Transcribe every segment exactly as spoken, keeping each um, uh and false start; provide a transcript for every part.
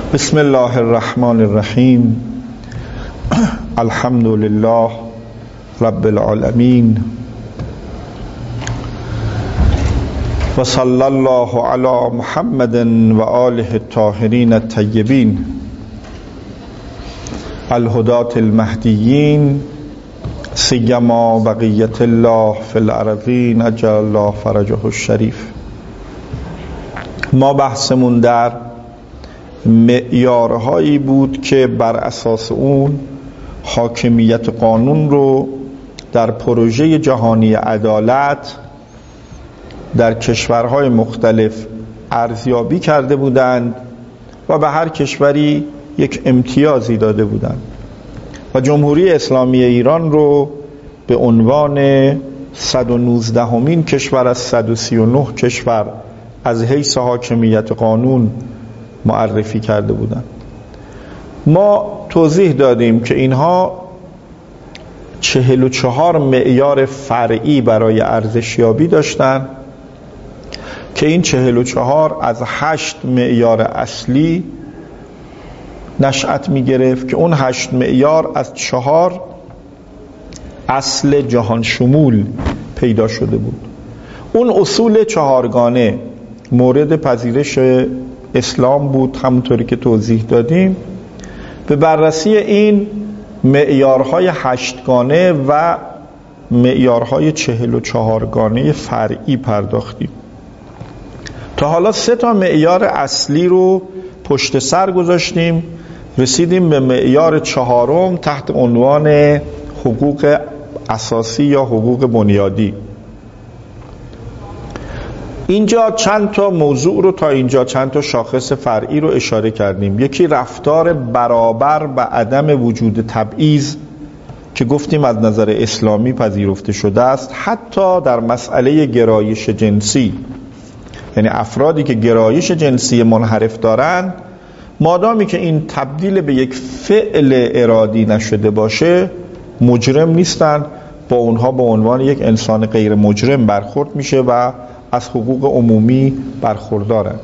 بسم الله الرحمن الرحیم. الحمد لله رب العالمین و صلی الله علی محمد و آله الطاهرین الطیبین الهداة المهدیین سیما بقیة الله فی الارضین عجل الله فرجه الشریف. ما بحثمون در معیارهایی بود که بر اساس اون حاکمیت قانون رو در پروژه جهانی عدالت در کشورهای مختلف ارزیابی کرده بودند و به هر کشوری یک امتیازی داده بودند و جمهوری اسلامی ایران رو به عنوان صد و نوزدهمین کشور از صد و سی و نه کشور از حیث حاکمیت قانون معرفی کرده بودند. ما توضیح دادیم که اینها چهل و چهار معیار فرعی برای ارزشیابی داشتند که این چهل و چهار از هشت معیار اصلی نشأت می گرفت که اون هشت معیار از چهار اصل جهان شمول پیدا شده بود. اون اصول چهارگانه مورد پذیرش اسلام بود، همونطوری که توضیح دادیم. به بررسی این معیارهای هشتگانه و معیارهای چهل و چهارگانه فرعی پرداختیم. تا حالا سه تا معیار اصلی رو پشت سر گذاشتیم، رسیدیم به معیار چهارم تحت عنوان حقوق اساسی یا حقوق بنیادی. اینجا چند تا موضوع رو تا اینجا چند تا شاخص فرعی رو اشاره کردیم. یکی رفتار برابر و عدم وجود تبعیض که گفتیم از نظر اسلامی پذیرفته شده است، حتی در مسئله گرایش جنسی، یعنی افرادی که گرایش جنسی منحرف دارند مادامی که این تبدیل به یک فعل ارادی نشده باشه مجرم نیستند، با اونها به عنوان یک انسان غیر مجرم برخورد میشه و از حقوق عمومی برخوردارند.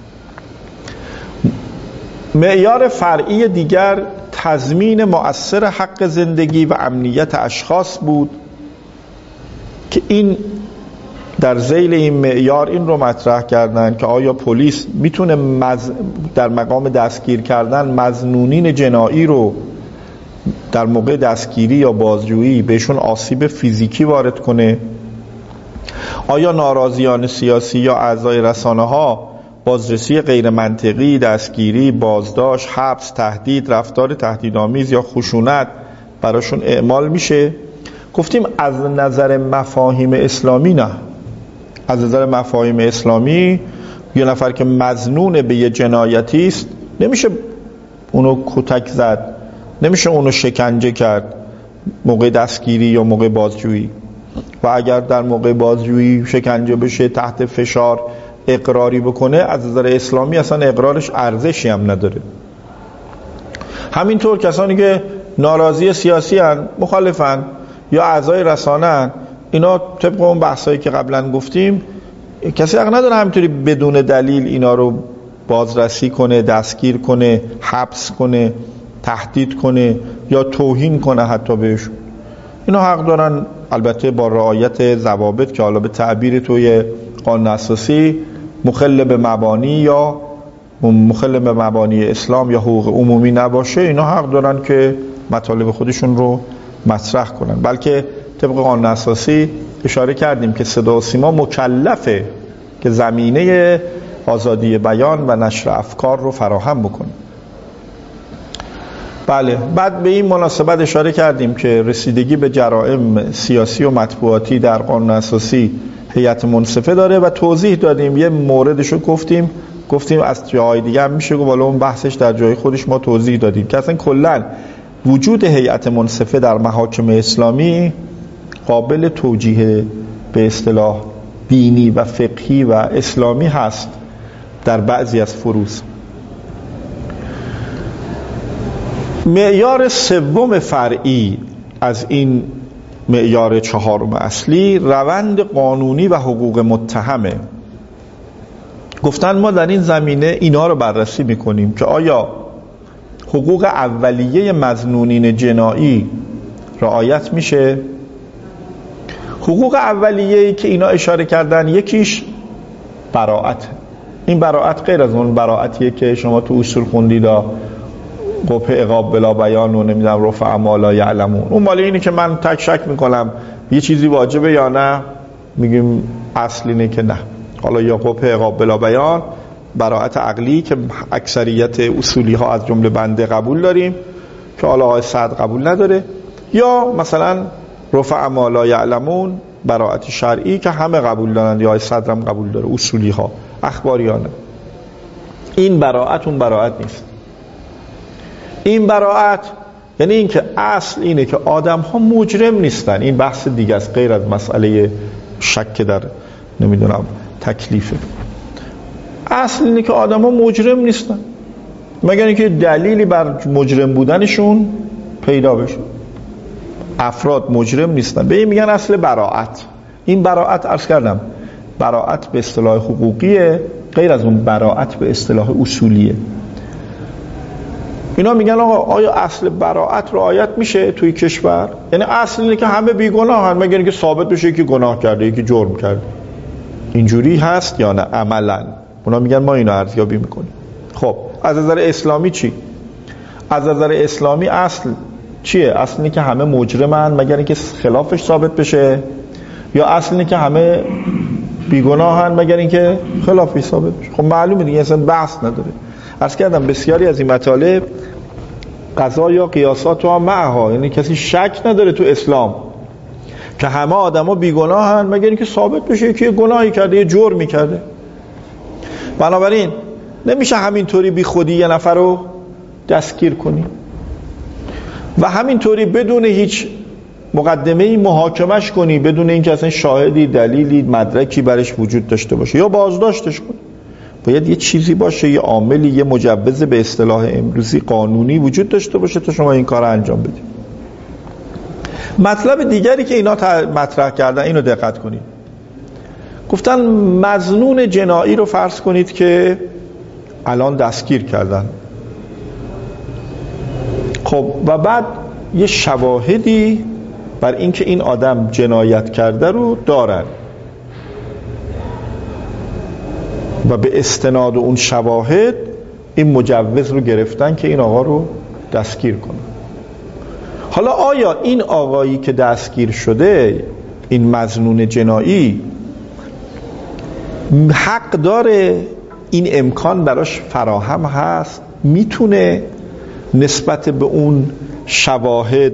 معیار فرعی دیگر تضمین مؤثر حق زندگی و امنیت اشخاص بود که این در ذیل این معیار این رو مطرح کردن که آیا پلیس میتونه مز... در مقام دستگیر کردن مظنونین جنایی رو در موقع دستگیری یا بازجویی بهشون آسیب فیزیکی وارد کنه؟ آیا ناراضیان سیاسی یا اعضای رسانه ها بازرسی غیر منطقی، دستگیری، بازداشت، حبس، تهدید، رفتار تهدیدآمیز یا خشونت براشون اعمال میشه؟ گفتیم از نظر مفاهیم اسلامی نه. از نظر مفاهیم اسلامی یه نفر که مظنون به یه جنایتی است نمیشه اونو کتک زد، نمیشه اونو شکنجه کرد موقع دستگیری یا موقع بازجویی، و اگر در موقع بازجویی شکنجه بشه تحت فشار اقراری بکنه از نظر اسلامی اصلا اقرارش ارزشی هم نداره. همینطور کسانی که ناراضی سیاسی هن، مخالفن یا اعضای رسانه هن، اینا طبق اون بحثایی که قبلا گفتیم کسی حق نداره همینطوری بدون دلیل اینا رو بازرسی کنه، دستگیر کنه، حبس کنه، تهدید کنه یا توهین کنه حتی بهشون. اینا حق دارن، البته با رعایت ضوابط که حالا به تعبیر توی قانون اساسی مخل به مبانی یا مخل به مبانی اسلام یا حقوق عمومی نباشه، اینا حق دارن که مطالب خودشون رو مطرح کنن. بلکه طبق قانون اساسی اشاره کردیم که صدا و سیما مکلفه که زمینه آزادی بیان و نشر افکار رو فراهم بکنه. بله، بعد به این مناسبت اشاره کردیم که رسیدگی به جرائم سیاسی و مطبوعاتی در قانون اساسی هیئت منصفه داره و توضیح دادیم. یه موردشو گفتیم گفتیم از جای دیگه هم میشه گفت، بالا اون بحثش در جای خودش ما توضیح دادیم که اصلا کلا وجود هیئت منصفه در محاکم اسلامی قابل توجیه به اصطلاح دینی و فقهی و اسلامی هست در بعضی از فروض. معیار سوم فرعی از این معیار چهارم اصلی روند قانونی و حقوق متهمه. گفتن ما در این زمینه اینا رو بررسی میکنیم که آیا حقوق اولیه مظنونین جنایی رعایت میشه. حقوق اولیه‌ای که اینا اشاره کردن یکیش براءت. این براءت غیر از اون براءتیه که شما تو اصول خوندید، قبح عقاب بلا بیان و نمیدونم رفع ما لا یعلمون. اون مال اینه که من تک شک میکنم یه چیزی واجبه یا نه، میگیم اصل اینه که نه. حالا یا قبح عقاب بلا بیان، براءت عقلی که اکثریت اصولی ها از جمله بنده قبول داریم که حالا آقای سعد قبول نداره، یا مثلا رفع ما لا یعلمون، براءت شرعی که همه قبول دارن، یا آقای صدر هم قبول داره، اصولی ها، اخباریانه. این براءت اون براءت نیست. این براءت یعنی این که اصل اینه که آدم ها مجرم نیستن. این بحث دیگه است غیر از مسئله شک در نمیدونم تکلیفه. اصل اینه که آدم ها مجرم نیستن مگر اینکه دلیلی بر مجرم بودنشون پیدا بشه. افراد مجرم نیستن، به این میگن اصل براءت. این براءت عرض کردم براءت به اصطلاح حقوقیه، غیر از اون براءت به اصطلاح اصولیه. اینا میگن آقا آیا اصل براءت رعایت میشه توی کشور؟ یعنی اصل اینه که همه بیگناهن مگر اینکه ثابت بشه که گناه کرده، یکی جرم کرده. اینجوری هست یا نه عملاً؟ اونا میگن ما اینو ارزیابی میکنیم. خب از نظر اسلامی چی؟ از نظر اسلامی اصل چیه؟ اصل اینه که همه مجرمن مگر اینکه خلافش ثابت بشه، یا اصل اینه که همه بیگناهن مگر اینکه خلافش ثابت بشه؟ خب معلومه دیگه، اصلا بحث نداره. عرض کردم بسیاری از این مطالب قضا یا قیاسات و معها، یعنی کسی شک نداره تو اسلام که همه آدما بیگناهن مگر اینکه ثابت بشه که گناهی کرده، یه جرمی کرده. بنابراین نمیشه همینطوری بی خودی یه نفر رو دستگیر کنی و همینطوری بدون هیچ مقدمه‌ای محاکمش کنی، بدون اینکه اصلا شاهدی، دلیلی، مدرکی برش وجود داشته باشه، یا بازداشتش کنی. باید یه چیزی باشه، یه عاملی، یه مجوز به اصطلاح امروزی قانونی وجود داشته باشه تا شما این کار رو انجام بدید. مطلب دیگری که اینا مطرح کردن اینو دقت کنید. گفتن مظنون جنایی رو فرض کنید که الان دستگیر کردن، خب و بعد یه شواهدی بر اینکه این آدم جنایت کرده رو دارن و به استناد اون شواهد این مجوز رو گرفتن که این آقا رو دستگیر کنن. حالا آیا این آقایی که دستگیر شده، این مظنون جنایی، حق داره، این امکان براش فراهم هست، میتونه نسبت به اون شواهد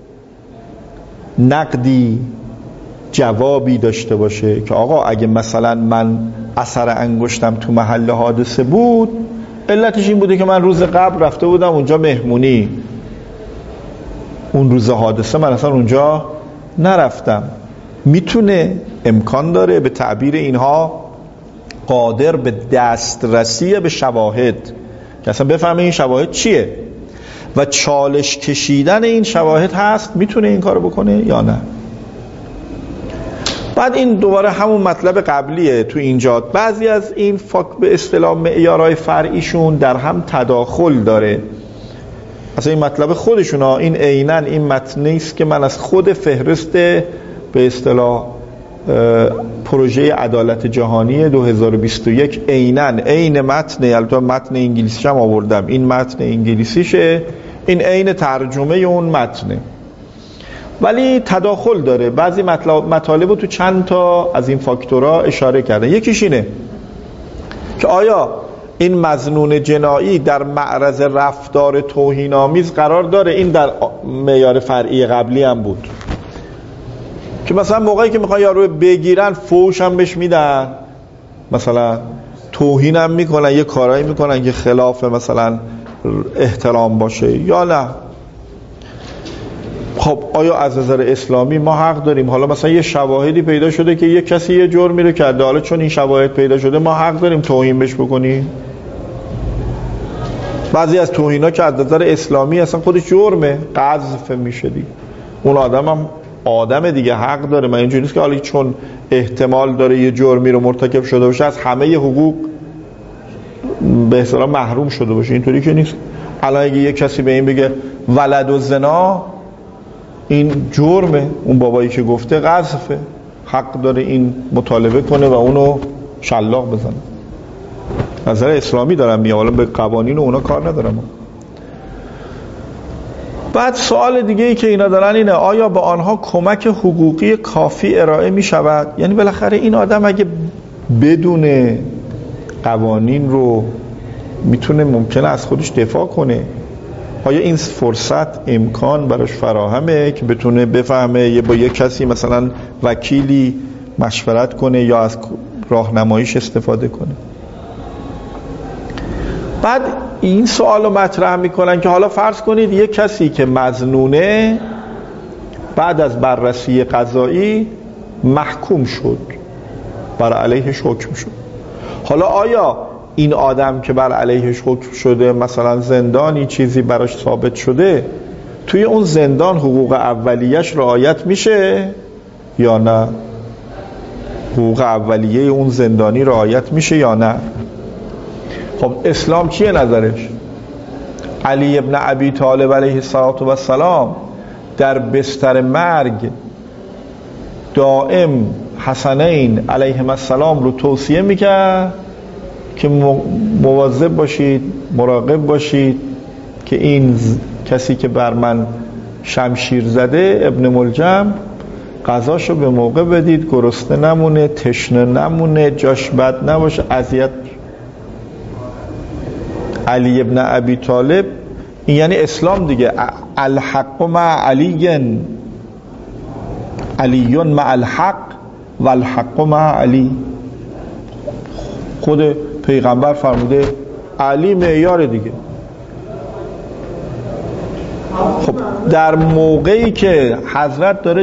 نقدی، جوابی داشته باشه که آقا اگه مثلا من اثر انگشتم تو محل حادثه بود، علتش این بوده که من روز قبل رفته بودم اونجا مهمونی، اون روز حادثه من اصلا اونجا نرفتم. میتونه، امکان داره، به تعبیر اینها قادر به دسترسی به شواهد که اصلا بفهمه این شواهد چیه و چالش کشیدن این شواهد هست، میتونه این کارو بکنه یا نه. بعد این دوباره همون مطلب قبلیه تو اینجا. بعضی از این فاک به اصطلاح معیارهای فرعیشون در هم تداخل داره. اصلا این مطلب خودشون ها، این عیناً این متن نیست که من از خود فهرست به اصطلاح پروژه عدالت جهانی دو هزار و بیست و یک عیناً عین متن، البته متن انگلیسیش هم آوردم، این متن انگلیسیشه، این عین ترجمه اون متنه، ولی تداخل داره. بعضی مطالب رو تو چند تا از این فاکتورها اشاره کردن. یکیش اینه که آیا این مظنون جنایی در معرض رفتار توهین‌آمیز قرار داره؟ این در معیار فرعی قبلی هم بود که مثلا موقعی که میخوان یارو بگیرن فوش هم بهش میدن، مثلا توهین هم میکنن، یه کارایی میکنن که خلاف مثلا احترام باشه یا نه. خب آیا از نظر اسلامی ما حق داریم حالا مثلا یه شواهدی پیدا شده که یه کسی یه جرمی رو کرده، حالا چون این شواهد پیدا شده ما حق داریم توهین بهش بکنیم؟ بعضی از توهینا که از نظر اسلامی اصلا خودش جرمه، قذف میشه دیگه، اون آدم هم آدم دیگه، حق داره. من اینجوری نیست که حالا چون احتمال داره یه جرمی رو مرتکب شده باشه از همه حقوق به اصطلاح محروم شده باشه. اینطوری که نیست. الان اگه یک کسی به این بگه ولد و زنا، این جرمه، اون بابایی که گفته قذفه، حق داره این مطالبه کنه و اونو شلاق بزنه. نظر اسلامی دارم میگم، حالا به قوانین و اونا کار ندارم. بعد سوال دیگه ای که اینا دارن اینه آیا به آنها کمک حقوقی کافی ارائه می شود؟ یعنی بالاخره این آدم اگه بدون قوانین رو میتونه ممکنه از خودش دفاع کنه، آیا این فرصت امکان براش فراهمه که بتونه بفهمه یه با یک کسی مثلا وکیلی مشورت کنه یا از راهنماییش استفاده کنه؟ بعد این سوال رو مطرح میکنن که حالا فرض کنید یک کسی که مظنونه بعد از بررسی قضایی محکوم شد، بر علیهش حکم شد. حالا آیا این آدم که بر علیهش حکم شده، مثلا زندانی چیزی براش ثابت شده، توی اون زندان حقوق اولیه‌اش رعایت میشه یا نه؟ حقوق اولیه اون زندانی رعایت میشه یا نه؟ خب اسلام چیه نظرش؟ علی ابن ابی طالب علیه السلام در بستر مرگ دائم حسنین علیهم السلام رو توصیه میکرد که مواظب باشید، مراقب باشید که این کسی که بر من شمشیر زده ابن ملجم غذاشو به موقع بدید، گرسنه نمونه، تشنه نمونه، جاش بد نباشه، اذیت. علی ابن ابی طالب، این یعنی اسلام دیگه. الحق مع علی، علی مع الحق و الحق مع علی. خود پیغمبر فرموده علی معیار دیگه. خب در موقعی که حضرت داره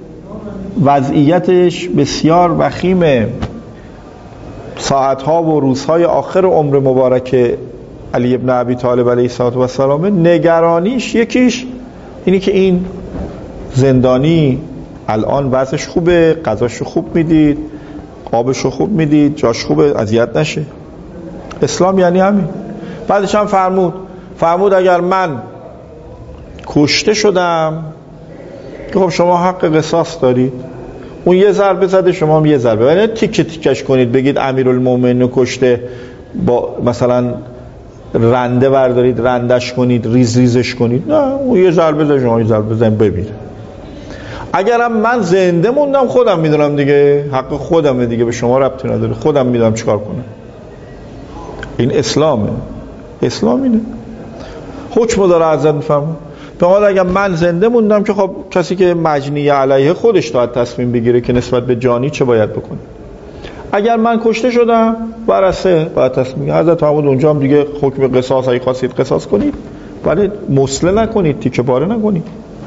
وضعیتش بسیار وخیمه، ساعتها و روزهای آخر عمر مبارک علی ابن ابی طالب علیه السلام، نگرانیش یکیش اینی که این زندانی الان وضعش خوبه، غذاشو خوب میدید، آبشو خوب میدید، جاش خوبه، اذیت نشه. اسلام یعنی همین. بعدش هم فرمود فرمود اگر من کشته شدم که خب شما حق قصاص دارید، اون یه ضربه زده شما هم یه ضربه، یعنی تیکه تیکش کنید، بگید امیرالمومنین کشته، با مثلا رنده بردارید رندش کنید، ریز ریزش کنید، نه، اون یه ضربه زده شما یه ضربه زدید ببینید. اگرم من زنده موندم خودم میدونم دیگه، حق خودمه دیگه، به شما ربطی نداره، خودم میدونم چیکار کنم. این اسلامه. اسلام اینه. حکم داره حضرت میفهمه. به حال اگر من زنده موندم که خب کسی که مجنی علیه خودش باید تصمیم بگیره که نسبت به جانی چه باید بکنه. اگر من کشته شدم ورثه باید تصمیم بگیره. حضرت فرمود اونجا هم دیگه حکم قصاص، اگه خواستید قصاص کنید ولی مسله نکنید، تیکه پاره نکنید.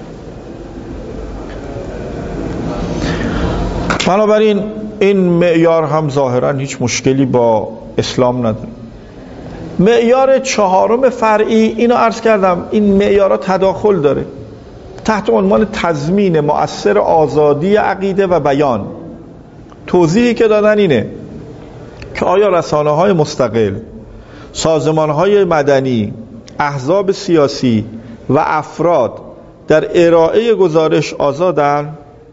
بنابراین این معیار هم ظاهرا هیچ مشکلی با اسلام نداره. معیار چهارم فرعی، اینو عرض کردم، این معیارها تداخل داره تحت عنوان تضمین مؤثر آزادی عقیده و بیان. توضیحی که دادن اینه که آیا رسانه‌های مستقل، سازمان‌های مدنی، احزاب سیاسی و افراد در ارائه گزارش آزادن؟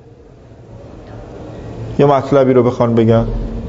یه مطلبی رو بخوان بگن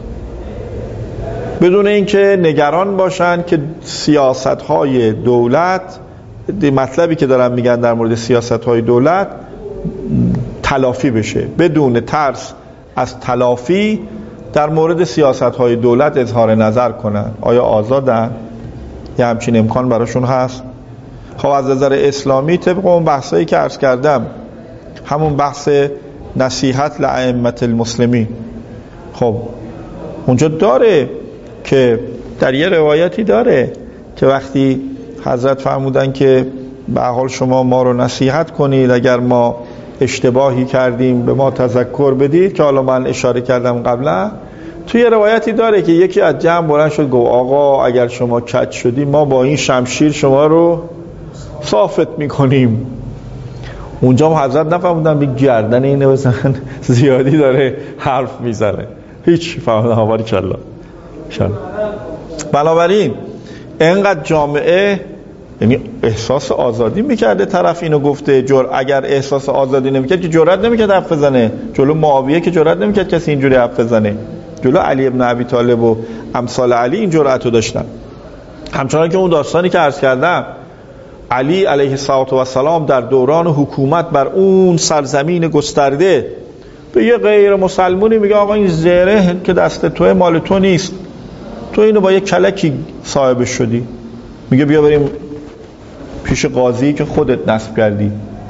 بدون اینکه نگران باشن که سیاست‌های دولت، مطلبی که دارن میگن در مورد سیاست‌های دولت تلافی بشه، بدون ترس از تلافی در مورد سیاست‌های دولت اظهار نظر کنن. آیا آزادن؟ یه همچین امکان براشون هست؟ خب از نظر اسلامی طبق اون بحثایی که عرض کردم، همون بحث نصیحت لائمه المسلمین، خب اونجا داره که در یه روایتی داره که وقتی حضرت فرمودن که به حال شما ما رو نصیحت کنید، اگر ما اشتباهی کردیم به ما تذکر بدید، که حالا من اشاره کردم قبلا، توی یه روایتی داره که یکی از جمع بلند شد گفت آقا اگر شما کج شدی ما با این شمشیر شما رو صافت میکنیم. اونجا هم حضرت نفهمودن به گردن اینه بزن، زیادی داره حرف میزنه، هیچ فهمدن. باری کلا. بنابراین اینقدر جامعه، یعنی احساس آزادی میکرده طرف اینو گفته، جر... اگر احساس آزادی نمیکرد که جرئت نمیکرد حرف بزنه. جلو معاویه که جرئت نمیکرد کسی اینجوری حرف بزنه، جلو علی ابن ابی طالب و امثال علی این جرأت رو داشتن. همچنان که اون داستانی که عرض کردم، علی علیه السلام در دوران حکومت بر اون سرزمین گسترده به یه غیر مسلمونی میگه آقا این زره که دست توه مال تو نیست، تو اینو با یه کلکی صاحب شدی. میگه بیا بریم پیش قاضی که خودت نصب کردی.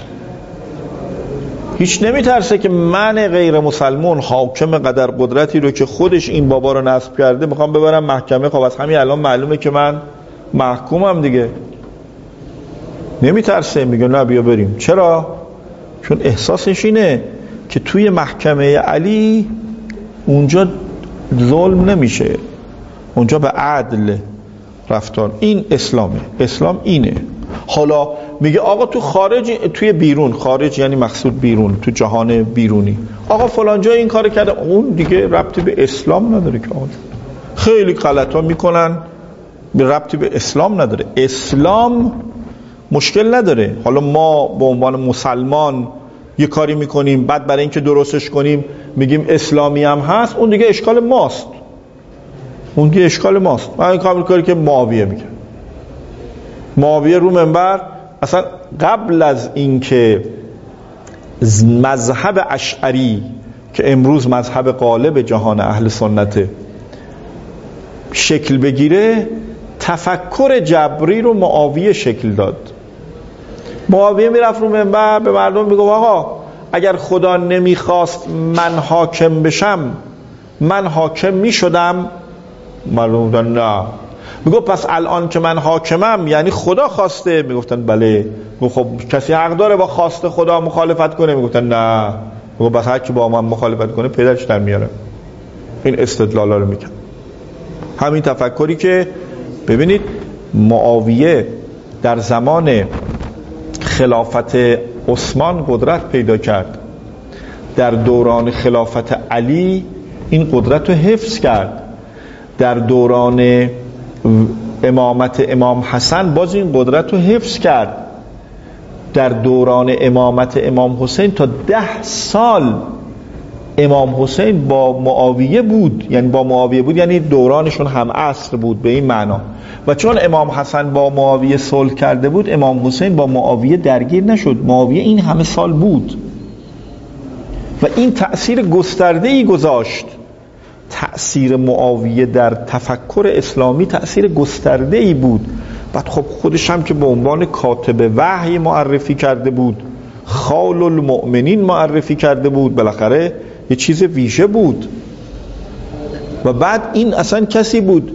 هیچ نمیترسه که من غیر مسلمون حاکم قدر قدرتی رو که خودش این بابا رو نصب کرده میخوام ببرم محکمه. خب از همین الان معلومه که من محکومم دیگه. نمیترسه، میگه نه بیا بریم. چرا؟ چون احساسش اینه که توی محکمه علی اونجا ظلم نمیشه، اونجا به عدل رفتار. این اسلامه، اسلام اینه. حالا میگه آقا تو خارج، توی بیرون، خارج یعنی مقصود بیرون، تو جهان بیرونی، آقا فلان جای این کار کرده، اون دیگه ربطی به اسلام نداره که آقا خیلی غلطا میکنن، به ربطی به اسلام نداره. اسلام مشکل نداره. حالا ما به عنوان مسلمان یه کاری میکنیم، بعد برای اینکه درستش کنیم میگیم اسلامی هم هست، اون دیگه اشکال ماست، اون دیگه اشکال ماست. من این کار کاری که معاویه میگه، معاویه رو منبر اصلا قبل از اینکه مذهب اشعری که امروز مذهب غالب جهان اهل سنت شکل بگیره، تفکر جبری رو معاویه شکل داد. معاویه میرفت رو منبر به مردم میگه آقا اگر خدا نمیخواست من حاکم بشم، من حاکم میشدم. مردم میگفتن نه. میگه پس الان که من حاکمم یعنی خدا خواسته؟ میگفتن بله. میگه خب کسی حق داره با خواست خدا مخالفت کنه؟ میگفتن نه. میگه بس هر کی با من مخالفت کنه پدرش در میاره. این استدلالا رو میگن. همین تفکری که ببینید معاویه در زمان خلافت عثمان قدرت پیدا کرد، در دوران خلافت علی این قدرت رو حفظ کرد، در دوران امامت امام حسن باز این قدرت رو حفظ کرد، در دوران امامت امام حسین تا ده سال امام حسین با معاویه بود، یعنی با معاویه بود یعنی دورانشون هم عصر بود به این معنا. و چون امام حسن با معاویه صلح کرده بود، امام حسین با معاویه درگیر نشد. معاویه این همه سال بود و این تأثیر گسترده‌ای گذاشت. تأثیر معاویه در تفکر اسلامی تأثیر گسترده‌ای بود. بعد خب خودش هم که به عنوان کاتب وحی معرفی کرده بود، خال المؤمنین معرفی کرده بود، بالاخره یه چیز ویژه بود. و بعد این اصلا کسی بود،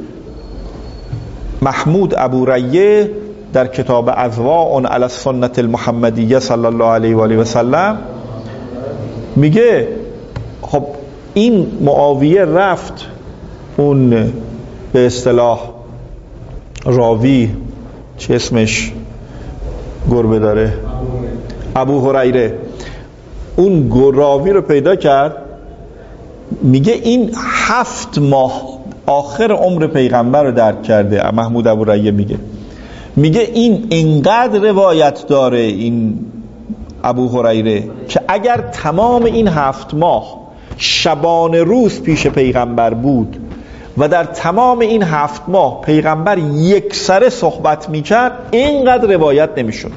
محمود ابوریه در کتاب اضواء علی السنة المحمدیه صلی الله علیه و آله و سلم میگه خب این معاویه رفت اون به اصطلاح راوی چه اسمش گربه داره، ابو هریره، اون راوی رو پیدا کرد. میگه این هفت ماه آخر عمر پیغمبر رو درک کرده. محمود ابوریه میگه میگه این انقدر روایت داره این ابو هریره که اگر تمام این هفت ماه شبانه روز پیش پیغمبر بود و در تمام این هفت ماه پیغمبر یک سره صحبت میکرد، اینقدر روایت نمیشد.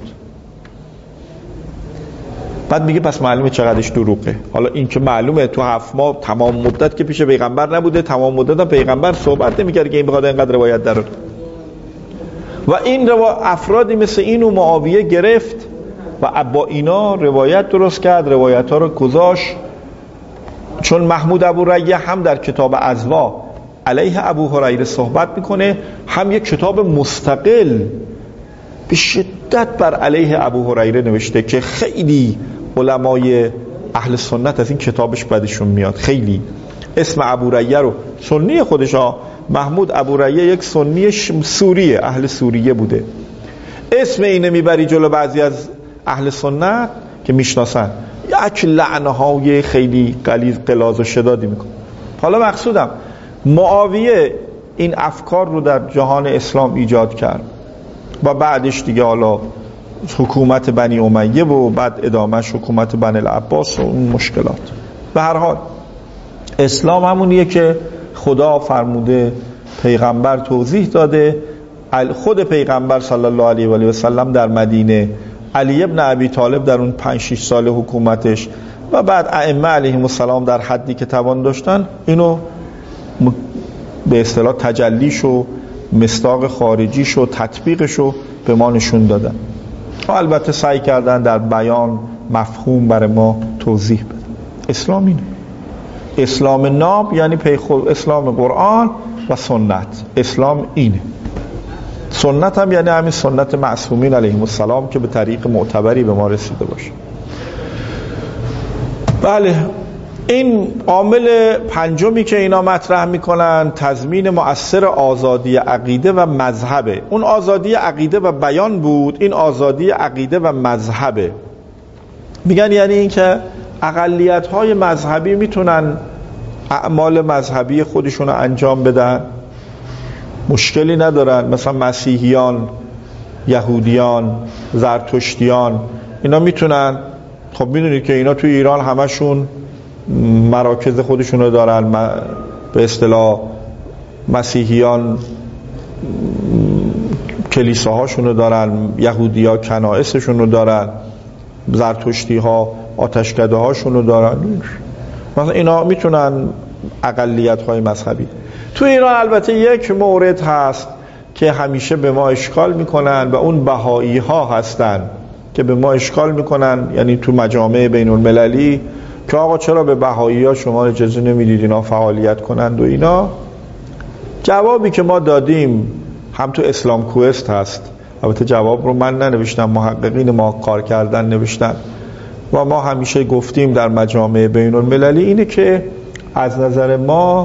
بعد میگه پس معلومه چقدرش دروغه. حالا این که معلومه تو هفت ماه تمام مدت که پیش پیغمبر نبوده، تمام مدت هم پیغمبر صحبت نمیکرد که این بخواد اینقدر روایت داره. و این روا... افرادی مثل این و معاویه گرفت و با اینا روایت درست کرد، روایت ها رو گذاشت. چون محمود ابوریه هم در کتاب اضواء علیه ابو هریره صحبت میکنه، هم یک کتاب مستقل به شدت بر علیه ابو هریره نوشته که خیلی علمای اهل سنت از این کتابش بدشون میاد. خیلی اسم ابوریه رو، سنی خودشا، محمود ابوریه یک سنی سوریه، اهل سوریه بوده، اسم اینه میبری جلو بعضی از اهل سنت که میشناسن، یک لعنهای خیلی غلیظ غلاظ و شدادی میکنه. حالا مقصودم معاویه این افکار رو در جهان اسلام ایجاد کرد و بعدش دیگه حالا حکومت بنی امیه و بعد ادامهش حکومت بنی العباس و اون مشکلات. به هر حال اسلام همونیه که خدا فرموده، پیغمبر توضیح داده، خود پیغمبر صلی الله علیه و آله و سلم در مدینه، علی ابن ابی طالب در اون پنج شش سال حکومتش و بعد ائمه علیهم السلام در حدی که توان داشتن اینو به اصطلاح تجلیش و مصداق خارجیش و تطبیقش رو به ما نشون دادن و البته سعی کردن در بیان مفهوم برای ما توضیح بدن. اسلام اینه، اسلام ناب یعنی پیخور، اسلام قرآن و سنت. اسلام اینه. سنت هم یعنی همین سنت معصومین علیهم السلام که به طریق معتبری به ما رسیده باشه. بله، این عامل پنجمی که اینا مطرح میکنن تضمین مؤثر آزادی عقیده و مذهبه. اون آزادی عقیده و بیان بود، این آزادی عقیده و مذهبه. میگن یعنی این که اقلیت‌های مذهبی میتونن اعمال مذهبی خودشون رو انجام بدن، مشکلی ندارن. مثلا مسیحیان، یهودیان، زرتشتیان اینا میتونن. خب میدونید که اینا توی ایران همشون مراکز خودشون رو دارن. به اصطلاح مسیحیان کلیساهاشون رو دارن، یهودی‌ها کنائسشون رو دارن، زرتشتی‌ها آتشکده هاشون رو دارن. مثلا اینا میتونن اقلیت‌های مذهبی. تو ایران البته یک مورد هست که همیشه به ما اشکال میکنن و اون بهایی ها هستن که به ما اشکال میکنن، یعنی تو مجامع بین المللی که آقا چرا به بهایی ها شما اجازه نمیدید اینا فعالیت کنند و اینا. جوابی که ما دادیم هم تو اسلام کوست هست، البته جواب رو من ننوشتم، محققین ما کار کردن نوشتن و ما همیشه گفتیم در مجامع بین المللی اینه که از نظر ما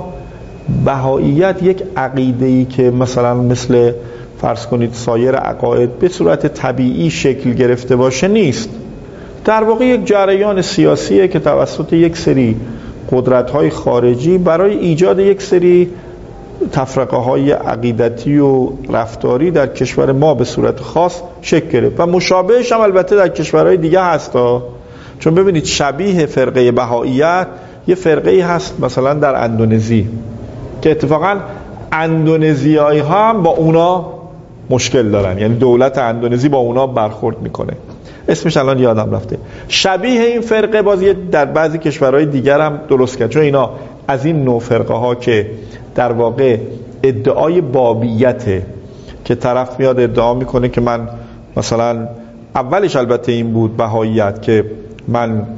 بهاییت یک عقیده‌ای که مثلا مثل فرض کنید سایر عقاید به صورت طبیعی شکل گرفته باشه نیست. در واقع یک جریان سیاسیه که توسط یک سری قدرت‌های خارجی برای ایجاد یک سری تفرقه‌های عقیدتی و رفتاری در کشور ما به صورت خاص شکل گرفت و مشابهش هم البته در کشورهای دیگه هستا. چون ببینید شبیه فرقه بهاییت یه فرقه‌ای هست مثلا در اندونزی که اتفاقا اندونزیایی ها هم با اونا مشکل دارن، یعنی دولت اندونزی با اونا برخورد میکنه، اسمش الان یادم رفته. شبیه این فرقه بازی در بعضی کشورهای دیگر هم درست کرد، چون اینا از این نوع فرقه ها که در واقع ادعای بابیته که طرف میاد ادعا میکنه که من مثلا اولش البته این بود بهاییت که من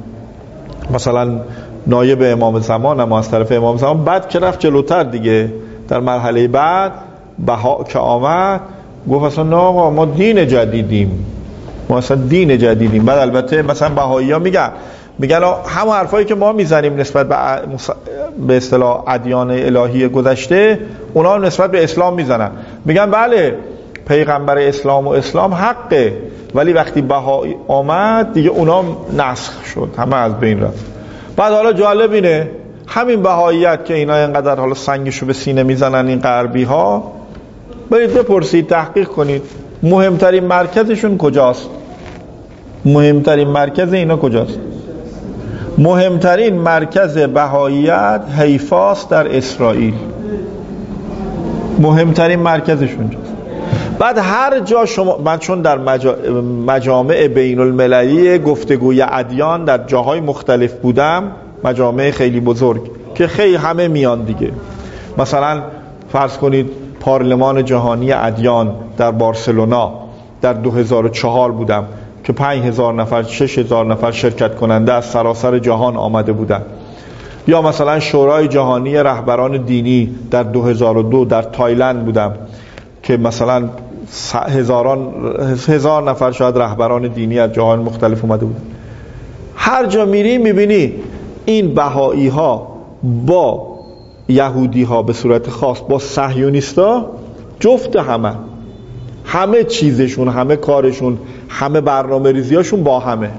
مثلا نایب امام زمانم از طرف امام زمان، بعد که رفت جلوتر دیگه در مرحله بعد بها که آمد گفت اصلا نه آقا ما دین جدیدیم، ما اصلا دین جدیدیم. بعد البته مثلا بهایی ها میگن میگن همون حرفایی که ما میزنیم نسبت به به اصطلاح ادیان الهی گذشته اونا هم نسبت به اسلام میزنن. میگن بله پیغمبر اسلام و اسلام حقه، ولی وقتی بهایی آمد دیگه اونا نسخ شد، همه از بین رفت. بعد حالا جالب اینه همین بهاییت که اینا اینقدر حالا سنگشو به سینه میزنن این غربی ها، برید بپرسید تحقیق کنید مهمترین مرکزشون کجاست. مهمترین مرکز اینا کجاست؟ مهمترین مرکز بهاییت حیفاست در اسرائیل، مهمترین مرکزشون جاست. بعد هر جا شما، من چون در مجامع بین المللی گفتگوی ادیان در جاهای مختلف بودم، مجامع خیلی بزرگ که خیلی همه میان دیگه، مثلا فرض کنید پارلمان جهانی ادیان در بارسلونا در دو هزار و چهار بودم که پنج هزار نفر شش هزار نفر شرکت کننده از سراسر جهان آمده بودن. یا مثلا شورای جهانی رهبران دینی در دو هزار و دو در تایلند بودم که مثلا هزاران هزار نفر شاید رهبران دینی از جهان مختلف اومده بودن. هر جا میری میبینی این بهایی ها با یهودی ها به صورت خاص با صهیونیستا جفت، همه همه چیزشون، همه کارشون، همه برنامه ریزیاشون با همه.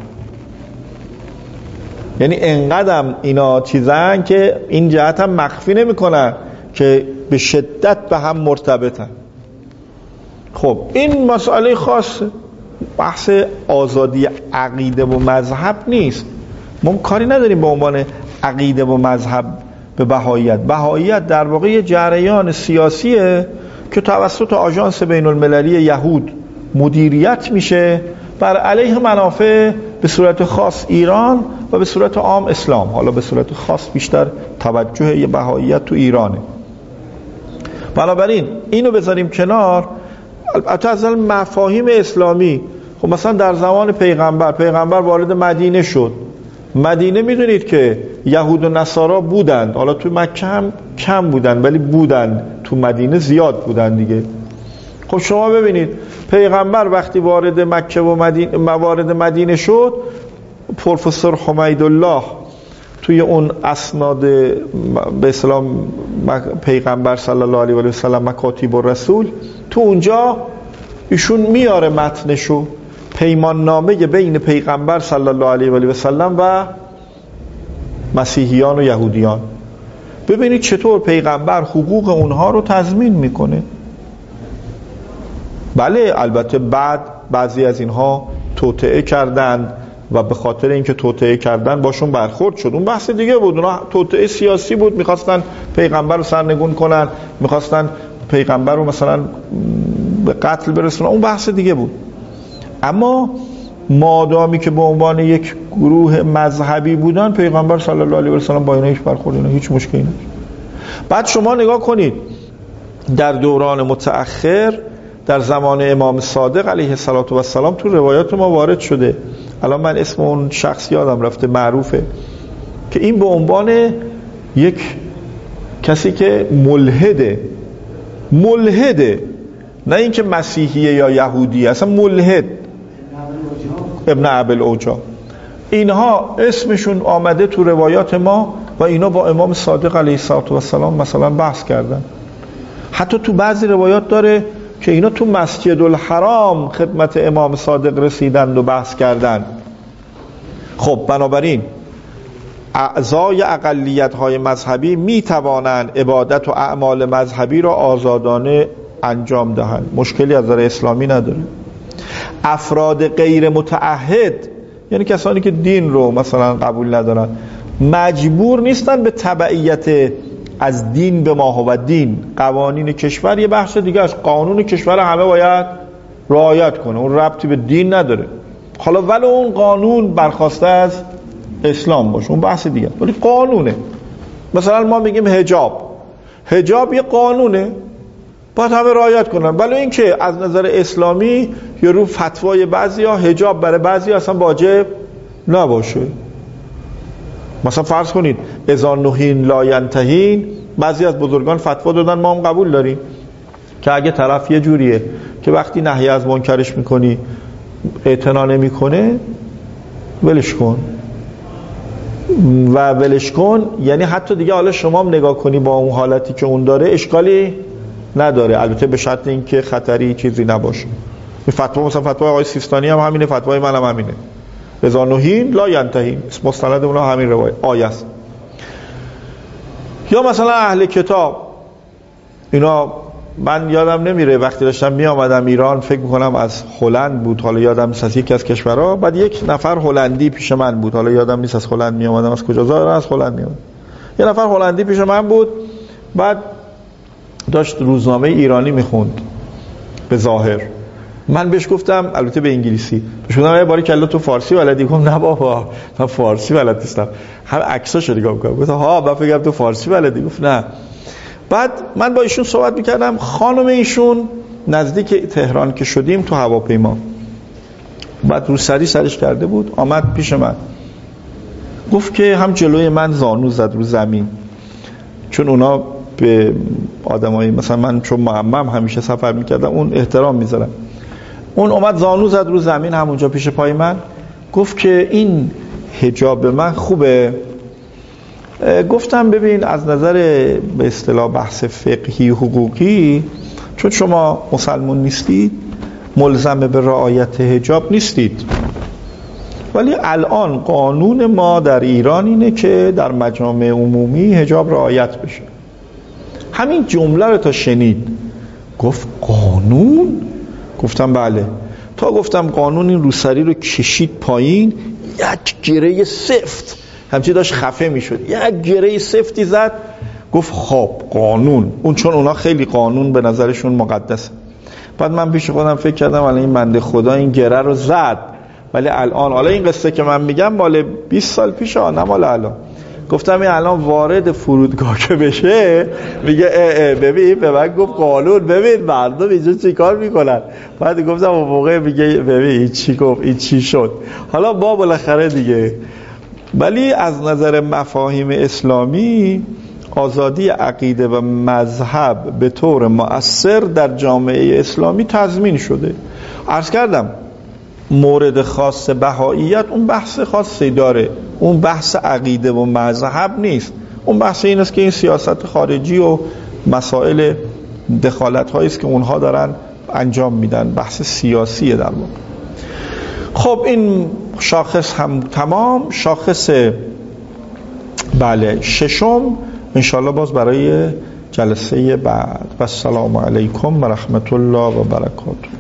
یعنی انقدر اینا چیزن که این جهت هم مخفی نمی کنن که به شدت به هم مرتبطن. خب این مسئله خاصه، بحث آزادی عقیده و مذهب نیست. ما کاری نداریم به عنوان عقیده و مذهب به بهاییت. بهاییت در واقع یه جریان سیاسیه که توسط آژانس بین المللی یهود مدیریت میشه بر علیه منافع به صورت خاص ایران و به صورت عام اسلام. حالا به صورت خاص بیشتر توجه یه بهاییت تو ایرانه. بنابراین اینو بذاریم کنار. البته از مفاهیم اسلامی، خب مثلا در زمان پیغمبر پیغمبر وارد مدینه شد. مدینه میدونید که یهود و نصارا بودند، حالا تو مکه هم کم بودند ولی بودند، تو مدینه زیاد بودند دیگه. خب شما ببینید پیغمبر وقتی وارد مکه و مدینه وارد مدینه شد، پروفسور حمیدالله توی اون اسناد به اسلام پیغمبر صلی الله علیه و سلم مکاتیب الرسول، تو اونجا ایشون میاره متنشو، پیمان نامه بین پیغمبر صلی الله علیه و سلم و مسیحیان و یهودیان. ببینید چطور پیغمبر حقوق اونها رو تضمین میکنه. بله البته بعد بعضی از اینها توطئه کردند و به خاطر اینکه توطئه کردن باشون برخورد شد، اون بحث دیگه بود. اونها توطئه سیاسی بود، میخواستن پیغمبر رو سرنگون کنن، میخواستن پیغمبر رو مثلا به قتل برسونن، اون بحث دیگه بود. اما مادامی که به عنوان یک گروه مذهبی بودن، پیغمبر صلی الله علیه و سلم با اینا هیچ برخوردی نه، هیچ مشکلی نیست. بعد شما نگاه کنید در دوران متأخر، در زمان امام صادق علیه السلام تو روایات ما وارد شده، الان من اسم اون شخص یادم رفته، معروفه، که این به عنوان یک کسی که ملحده ملحده نه اینکه مسیحیه یا یهودی، اصلا ملحد، ابن ابوالعوجا، اینها اسمشون آمده تو روایات ما و اینا با امام صادق علیه السلام مثلا بحث کردن. حتی تو بعضی روایات داره که اینا تو مسجد الحرام خدمت امام صادق رسیدند و بحث کردند. خب بنابراین اعضای اقلیت‌های مذهبی می توانند عبادت و اعمال مذهبی را آزادانه انجام دهند، مشکلی از نظر اسلامی نداره. افراد غیر متعهد، یعنی کسانی که دین رو مثلا قبول ندارن، مجبور نیستن به تبعیت از دین به ما هو دین. قوانین کشور یه بحث دیگه است، قانون کشور همه باید رعایت کنه، اون ربطی به دین نداره. حالا ولو اون قانون برخواسته از اسلام باشه، اون بحث دیگه، ولی قانونه. مثلا ما میگیم حجاب، حجاب یه قانونه، باید همه رعایت کنن. ولی اینکه از نظر اسلامی یا رو فتوای بعضیا حجاب برای بعضی اصلا واجب نباشه. مثلا فرض کنید اذا نهین لا ینتهین، بعضی از بزرگان فتوا دادن، ما هم قبول داریم که اگه طرف یه جوریه که وقتی نهی از منکرش میکنی اعتنا نمیکنه، ولش کن و ولش کن. یعنی حتی دیگه حالا شما هم نگاه کنی با اون حالتی که اون داره اشکالی نداره، البته به شرط اینکه خطری چیزی نباشه. این فتوا مثلا فتوای آقای سیستانی هم همینه، فتوای من هم همینه، اذا نهین لا ینتهین، مستند اونها همین روایت آیه است. یا مثلا اهل کتاب، اینا من یادم نمیره وقتی داشتم می آمدم ایران، فکر میکنم از هلند بود، حالا یادم نیست از یکی از کشورها، بعد یک نفر هلندی پیش من بود، حالا یادم نیست از هلند می آمدم از کجا، ظاهرا از هلند می آمدم. یه نفر هلندی پیش من بود، بعد داشت روزنامه ایرانی میخوند به ظاهر. من بهش گفتم، البته به انگلیسی، بهش گفتم ای باری کلا تو فارسی بلدی؟ گفتم نه بابا من فارسی بلد نیستم. هم عکساشو نگاه می‌کردم، گفتم ها من فکر کنم تو فارسی بلدی. گفت نه. بعد من با ایشون صحبت میکردم، خانم ایشون نزدیک تهران که شدیم تو هواپیما، بعد رو سری سرش کرده بود، آمد پیش من، گفت که هم جلوی من زانو زد رو زمین، چون اونا به آدمایی مثلا من چون معمم همیشه سفر میکردم اون احترام میذارم، اون اومد زانو زد رو زمین همونجا پیش پای من، گفت که این حجاب من خوبه. گفتم ببین از نظر به اصطلاح بحث فقهی حقوقی، چون شما مسلمان نیستید ملزم به رعایت حجاب نیستید، ولی الان قانون ما در ایران اینه که در مجامع عمومی حجاب رعایت بشه. همین جمله رو تا شنید گفت قانون؟ گفتم بله. تا گفتم قانون، این روسری رو کشید پایین، یک گره سفت همچی داشت خفه میشد، یک گره سفتی زد، گفت خب قانون، اون چون اونا خیلی قانون به نظرشون مقدسه. بعد من پیش خودم فکر کردم الان این بنده خدا این گره رو زد، ولی الان، حالا این قصه که من میگم مال بیست سال پیشه، نه مال الان. گفتم این الان وارد فرودگاه که بشه میگه اه اه ببین به من گفت قانون، ببین مردم اینجا چی کار میکنن. بعد گفتم اون موقع میگه ببین این چی گفت، این چی شد. حالا با بالاخره دیگه. ولی از نظر مفاهیم اسلامی آزادی عقیده و مذهب به طور مؤثر در جامعه اسلامی تضمین شده. عرض کردم مورد خاص بهاییت اون بحث خاصی داره، اون بحث عقیده و مذهب نیست. اون بحث این است که این سیاست خارجی و مسائل دخالت هایی است که اونها دارن انجام میدن، بحث سیاسیه در واقع. خب این شاخص هم تمام. شاخص بله ششم انشاءالله باز برای جلسه بعد. و السلام علیکم و رحمت الله و برکاته.